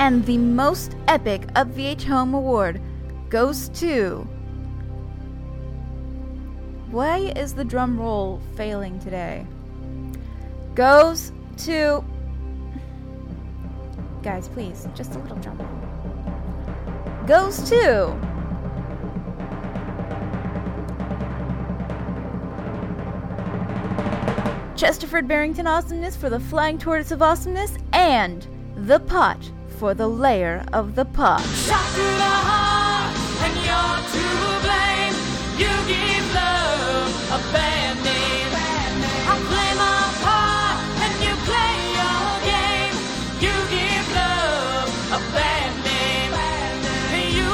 And the most epic Up VH Home Award goes to... Why is the drum roll failing today? Goes to... Guys, please, just a little drum roll. Goes to... Chesterford Barrington Awesomeness for the Flying Tortoise of Awesomeness, and The Pot for the Layer of the Pot. Shot through the heart, and you're to blame. You give love a bad name. I play my part, and you play your game. You give love a bad name. You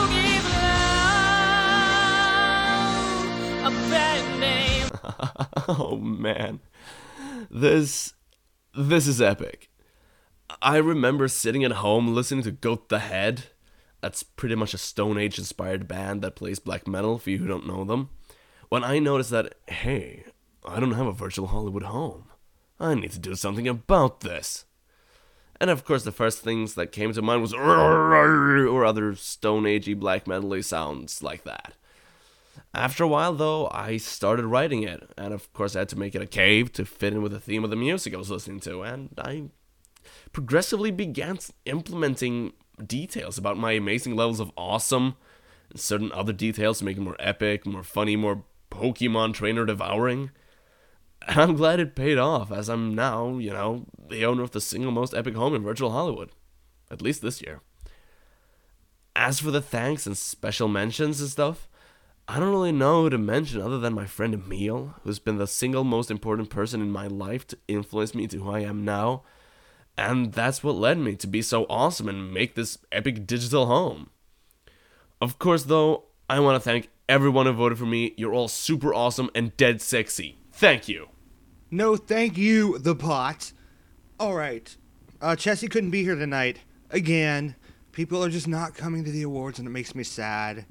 give love a bad name. Oh man, this is epic. I remember sitting at home listening to Goat the Head. That's pretty much a Stone Age inspired band that plays black metal, for you who don't know them. When I noticed that, hey, I don't have a virtual Hollywood home. I need to do something about this. And of course the first things that came to mind was or other Stone Agey black metal-y sounds like that. After a while though, I started writing it, and of course I had to make it a cave to fit in with the theme of the music I was listening to, and I progressively began implementing details about my amazing levels of awesome and certain other details to make it more epic, more funny, more Pokemon trainer devouring. And I'm glad it paid off, as I'm now, the owner of the single most epic home in virtual Hollywood. At least this year. As for the thanks and special mentions and stuff, I don't really know who to mention other than my friend Emil, who's been the single most important person in my life to influence me to who I am now. And that's what led me to be so awesome and make this epic digital home. Of course, though, I want to thank everyone who voted for me. You're all super awesome and dead sexy. Thank you. No, thank you, The Pot. All right. Chessie couldn't be here tonight. Again. People are just not coming to the awards, and it makes me sad.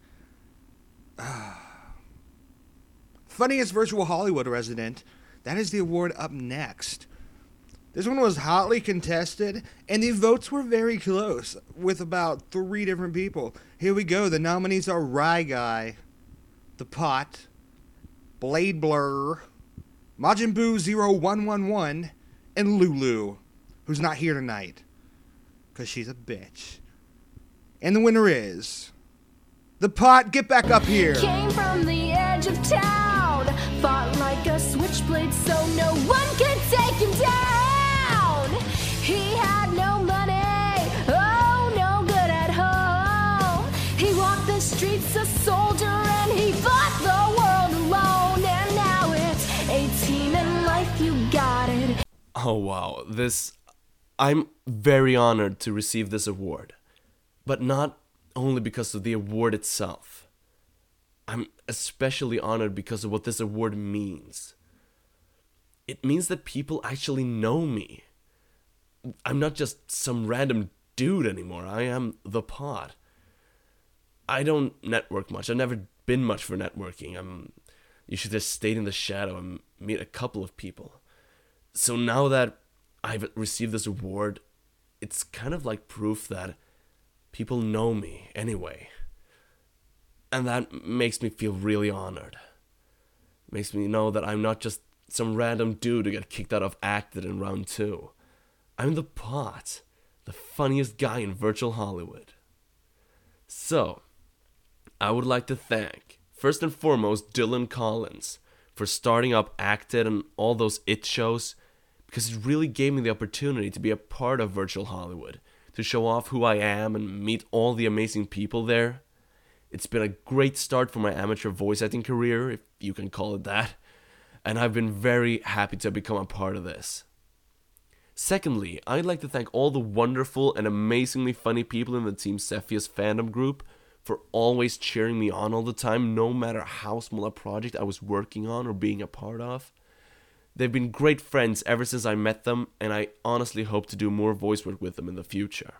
Funniest Virtual Hollywood resident. That is the award up next. This one was hotly contested, and the votes were very close, with about 3 different people. Here we go. The nominees are Rye Guy, The Pot, Blade Blur, Majin Buu 0111, and Lulu, who's not here tonight, because she's a bitch. And the winner is... The Pot. Get back up here! Came from the edge of town, fought like a switchblade so no one could take him down. He had no money, oh, no good at home. He walked the streets a soldier and he fought the world alone. And now it's 18 and life, you got it. Oh wow, I'm very honored to receive this award. But not only because of the award itself. I'm especially honored because of what this award means. It means that people actually know me. I'm not just some random dude anymore. I am The Pot. I don't network much. I've never been much for networking. I'm usually just stayed in the shadow and meet a couple of people. So now that I've received this award, it's kind of like proof that people know me anyway. And that makes me feel really honored. Makes me know that I'm not just some random dude who got kicked out of Acted in round 2. I'm The Pot, the funniest guy in virtual Hollywood. So, I would like to thank, first and foremost, Dylan Collins for starting up Acted and all those IT shows, because it really gave me the opportunity to be a part of virtual Hollywood, to show off who I am and meet all the amazing people there. It's been a great start for my amateur voice acting career, if you can call it that, and I've been very happy to become a part of this. Secondly, I'd like to thank all the wonderful and amazingly funny people in the Team Cepheus fandom group for always cheering me on all the time, no matter how small a project I was working on or being a part of. They've been great friends ever since I met them, and I honestly hope to do more voice work with them in the future.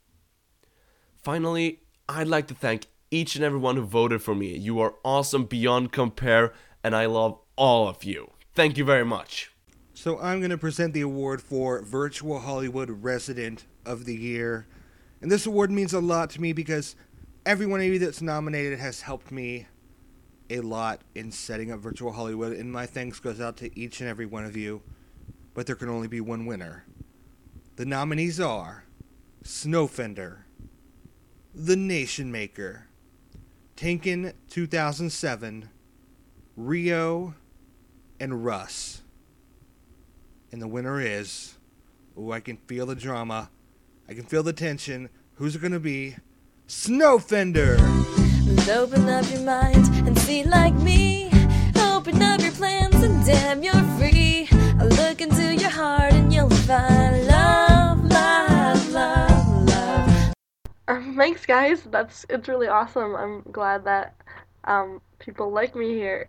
Finally, I'd like to thank each and everyone who voted for me. You are awesome beyond compare, and I love all of you. Thank you very much. So I'm going to present the award for Virtual Hollywood Resident of the Year. And this award means a lot to me because every one of you that's nominated has helped me a lot in setting up Virtual Hollywood, and my thanks goes out to each and every one of you. But there can only be one winner. The nominees are Snowfender, The Nation Maker, Tinkin 2007, Rio, and Russ. And the winner is, I can feel the drama, I can feel the tension. Who's it gonna be? Snowfender! Open up your mind and see like me. Open up your plans and damn, you're free. I'll look into your heart and you'll find love, love, love, love. Thanks, guys. It's really awesome. I'm glad that people like me here.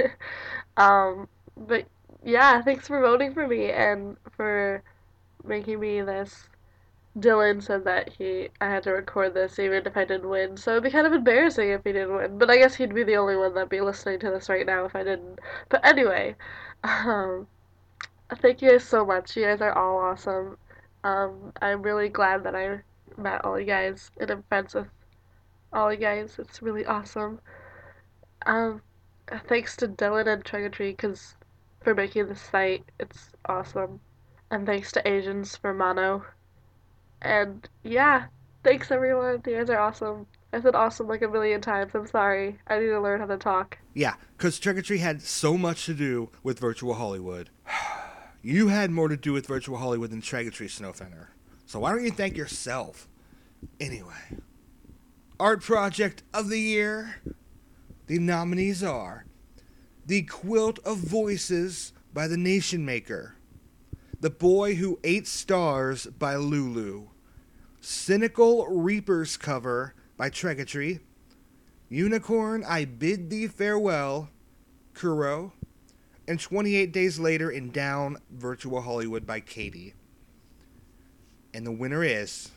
But yeah, thanks for voting for me and for making me this. Dylan said that I had to record this even if I didn't win, so it'd be kind of embarrassing if he didn't win. But I guess he'd be the only one that'd be listening to this right now if I didn't. But anyway, thank you guys so much. You guys are all awesome. I'm really glad that I met all you guys and I'm friends with all you guys. It's really awesome. Thanks to Dylan and Triggertree for making this site. It's awesome. And thanks to Asians for Mono. And yeah, thanks everyone. You guys are awesome. I said awesome like a million times. I'm sorry. I need to learn how to talk. Yeah, because Triggertree had so much to do with Virtual Hollywood. You had more to do with Virtual Hollywood than Triggertree, Snowfender. So why don't you thank yourself? Anyway, Art Project of the Year. The nominees are The Quilt of Voices by The Nation Maker, The Boy Who Ate Stars by Lulu, Cynical Reapers Cover by Triggertree, Unicorn I Bid Thee Farewell, Kuro, and 28 Days Later in Down Virtual Hollywood by Katie. And the winner is...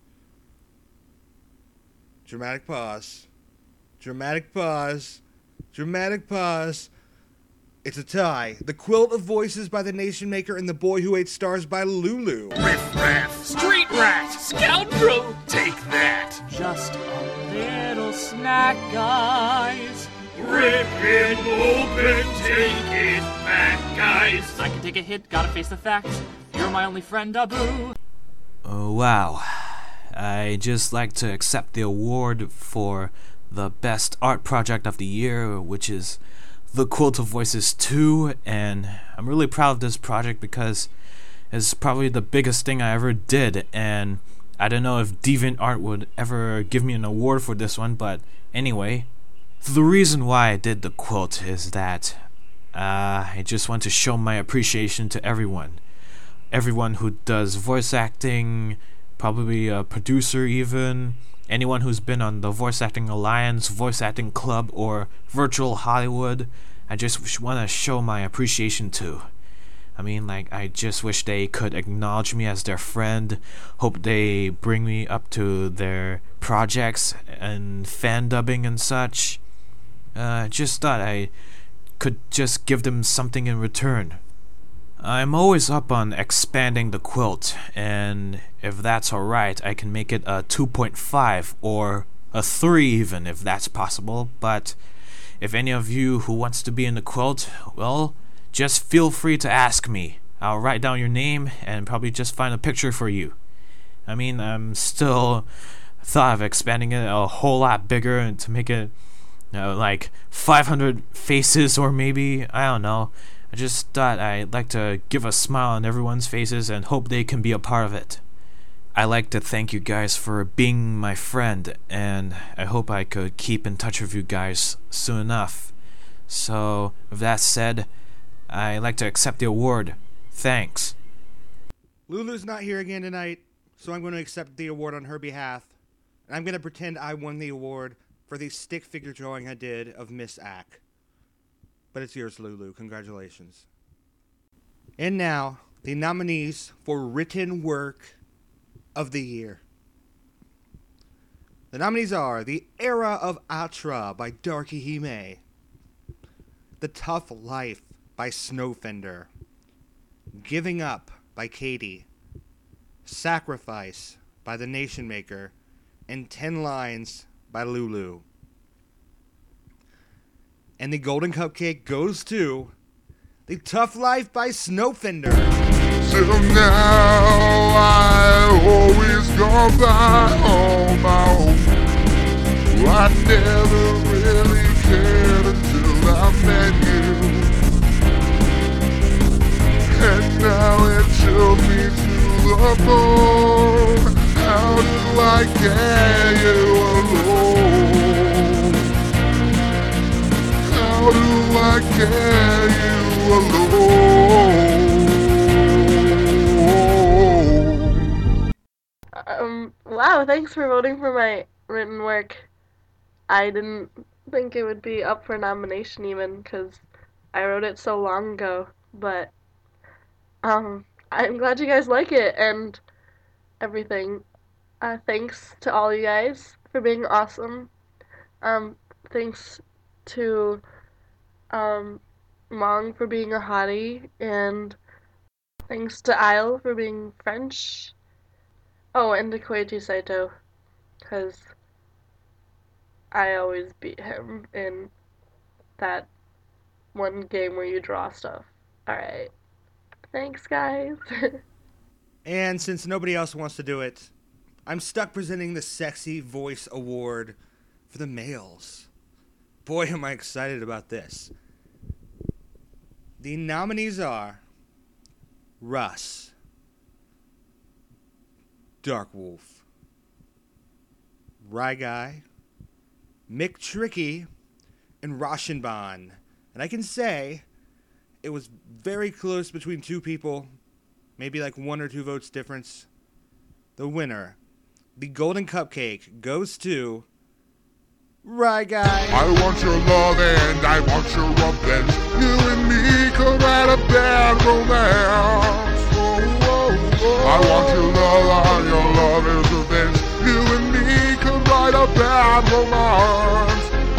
Dramatic pause. Dramatic pause. Dramatic pause. It's a tie. The Quilt of Voices by The Nation Maker and The Boy Who Ate Stars by Lulu. Riff raff, street rat, scoundrel, take that. Just a little snack, guys. Rip it open, take it back, guys. I can take a hit, gotta face the facts. You're my only friend, Abu. Oh, wow. I just like to accept the award for the Best Art Project of the Year, which is The Quilt of Voices 2, and I'm really proud of this project because it's probably the biggest thing I ever did, and I don't know if DeviantArt would ever give me an award for this one, but anyway, the reason why I did the quilt is that I just want to show my appreciation to everyone who does voice acting, probably a producer even, anyone who's been on the Voice Acting Alliance, Voice Acting Club, or Virtual Hollywood. I just want to show my appreciation to. I mean, like, I just wish they could acknowledge me as their friend. Hope they bring me up to their projects and fan dubbing and such. Just thought I could just give them something in return. I'm always up on expanding the quilt, and if that's alright, I can make it a 2.5 or a 3 even, if that's possible. But if any of you who wants to be in the quilt, well, just feel free to ask me. I'll write down your name and probably just find a picture for you. I mean, I'm still thought of expanding it a whole lot bigger and to make it, like 500 faces or maybe, I don't know. I just thought I'd like to give a smile on everyone's faces and hope they can be a part of it. I'd like to thank you guys for being my friend, and I hope I could keep in touch with you guys soon enough. So, with that said, I'd like to accept the award. Thanks. Lulu's not here again tonight, so I'm going to accept the award on her behalf. And I'm going to pretend I won the award for the stick figure drawing I did of Miss Ack. But it's yours, Lulu. Congratulations. And now, the nominees for Written Work of the Year. The nominees are The Era of Atra by Darky Hime, The Tough Life by Snowfender, Giving Up by Katie, Sacrifice by The Nation Maker, and 10 Lines by Lulu. And the Golden Cupcake goes to The Tough Life by Snowfender. Till now I always gone by on my own. I never really cared until I met you. And now it chilled me to the bone. How do I get you alone? How do I get you alone? Wow, thanks for voting for my written work. I didn't think it would be up for nomination even, because I wrote it so long ago, but I'm glad you guys like it and everything. Thanks to all you guys for being awesome. Thanks to Mong for being a hottie, and thanks to Isle for being French. Oh, and to Koichi Saito, because I always beat him in that one game where you draw stuff. Alright. Thanks, guys. And since nobody else wants to do it, I'm stuck presenting the Sexy Voice Award for the males. Boy, am I excited about this. The nominees are Russ, Dark Wolf, Rye Guy, Mick Tricky, and Roshinban. And I can say it was very close between two people, maybe like 1 or 2 votes difference. The winner, the Golden Cupcake, goes to Rye Guy. I want your love and I want your revenge. You and me could write a bad romance. I want your love and your love is revenge. You and me could write a bad romance.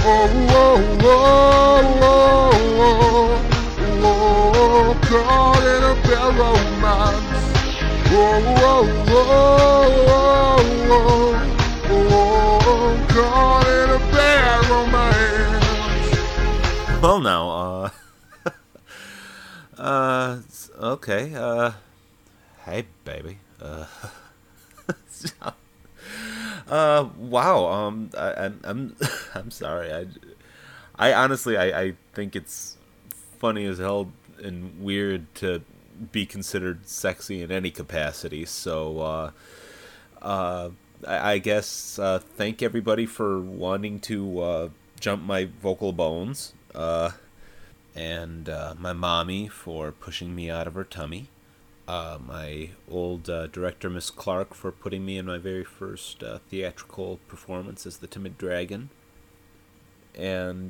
Caught in a bad romance. Caught in a bad romance. Well, now, okay, hey, baby, wow, I'm sorry, I honestly, I think it's funny as hell and weird to be considered sexy in any capacity, so, I guess, thank everybody for wanting to, jump my vocal bones, and my mommy for pushing me out of her tummy, my old director, Miss Clark, for putting me in my very first theatrical performance as the Timid Dragon, and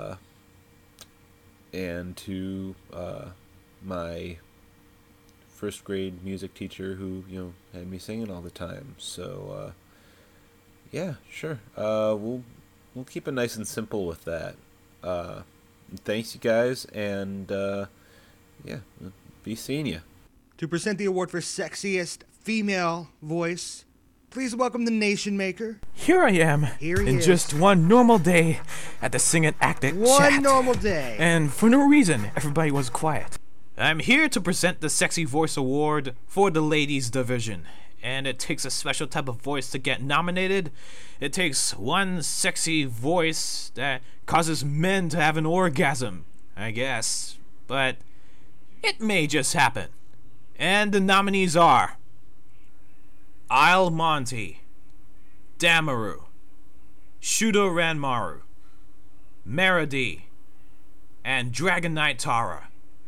to my first grade music teacher who, had me singing all the time. So, yeah, sure. We'll keep it nice and simple with that. Thanks, you guys, and yeah, be seeing you. To present the award for sexiest female voice, please welcome the Nation Maker. Here I am, Here he in is. just one normal day at the Sing It Act It One chat. normal day. And for no reason, everybody was quiet. I'm here to present the Sexy Voice Award for the Ladies Division. And it takes a special type of voice to get nominated. It takes one sexy voice that causes men to have an orgasm, I guess. But it may just happen. And the nominees are Isle Monty, Damaru, Shudo Ranmaru, Meridi, and Dragon Knight Tara.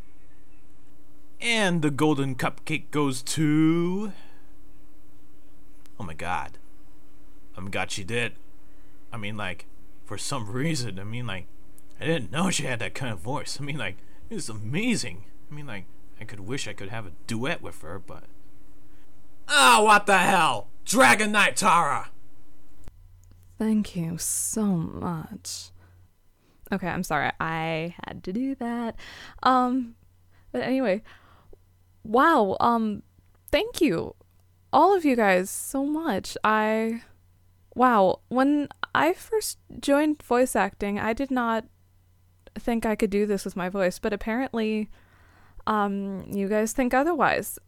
And the Golden Cupcake goes to... Oh my god, she did. For some reason, I didn't know she had that kind of voice. It's amazing. I could wish I could have a duet with her, but... Ah, what the hell? Dragon Knight Tara! Thank you so much. Okay, I'm sorry. I had to do that. But anyway, wow, thank you all of you guys so much. Wow, when I first joined voice acting, I did not think I could do this with my voice, but apparently, you guys think otherwise.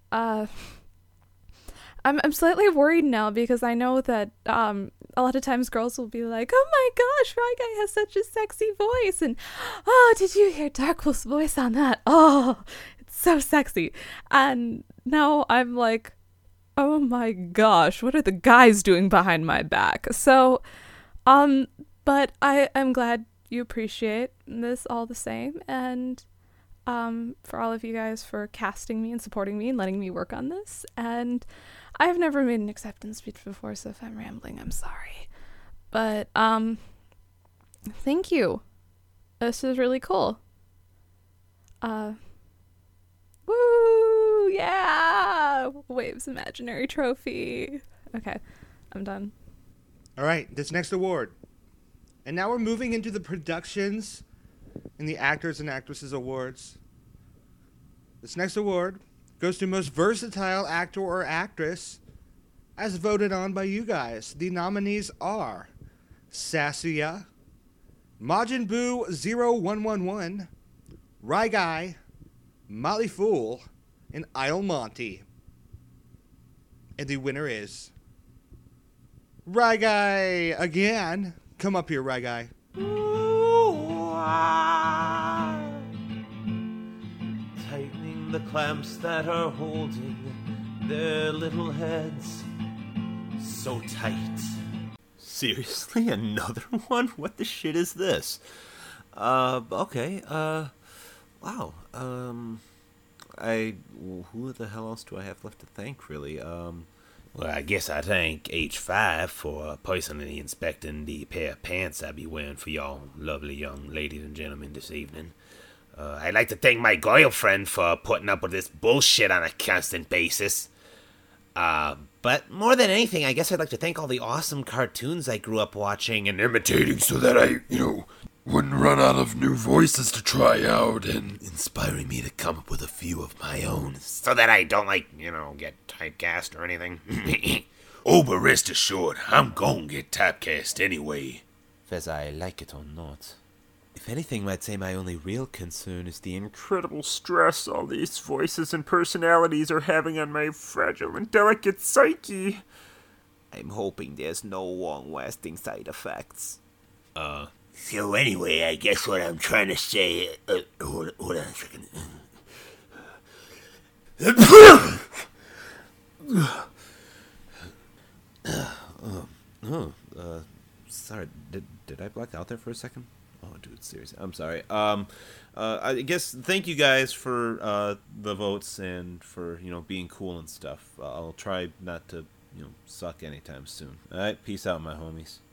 I'm slightly worried now because I know that a lot of times girls will be like, "Oh my gosh, Rye Guy has such a sexy voice," and "Oh, did you hear Darkwolf's voice on that? Oh, it's so sexy." And now I'm like, "Oh my gosh, what are the guys doing behind my back?" So, but I'm glad you appreciate this all the same, and for all of you guys for casting me and supporting me and letting me work on this. And I've never made an acceptance speech before, so if I'm rambling, I'm sorry. But, thank you. This is really cool. Woo! Yeah! Waves imaginary trophy. Okay, I'm done. All right, this next award. And now we're moving into the productions and the actors and actresses awards. This next award goes to most versatile actor or actress as voted on by you guys. The nominees are Sassia, Majin Buu 0111, Rye Guy, Molly Fool, and Isle Monty. And the winner is Rye Guy again. Come up here, Rye Guy. Tightening the clamps that are holding their little heads so tight. Seriously, another one? What the shit is this? Okay, wow. Who the hell else do I have left to thank, really? Well, I guess I thank H5 for personally inspecting the pair of pants I'll be wearing for y'all lovely young ladies and gentlemen this evening. I'd like to thank my girlfriend for putting up with this bullshit on a constant basis. But more than anything, I guess I'd like to thank all the awesome cartoons I grew up watching and imitating so that I, wouldn't run out of new voices to try out, and inspiring me to come up with a few of my own so that I don't, get typecast or anything. Oh, but rest assured, I'm gonna get typecast anyway, whether I like it or not. If anything, I'd say my only real concern is the incredible stress all these voices and personalities are having on my fragile and delicate psyche. I'm hoping there's no long-lasting side effects. So anyway, I guess what I'm trying to say... hold on a second. Sorry, did I black out there for a second? Oh, dude, seriously, I'm sorry. I guess thank you guys for the votes and for, being cool and stuff. I'll try not to, suck anytime soon. All right, peace out, my homies.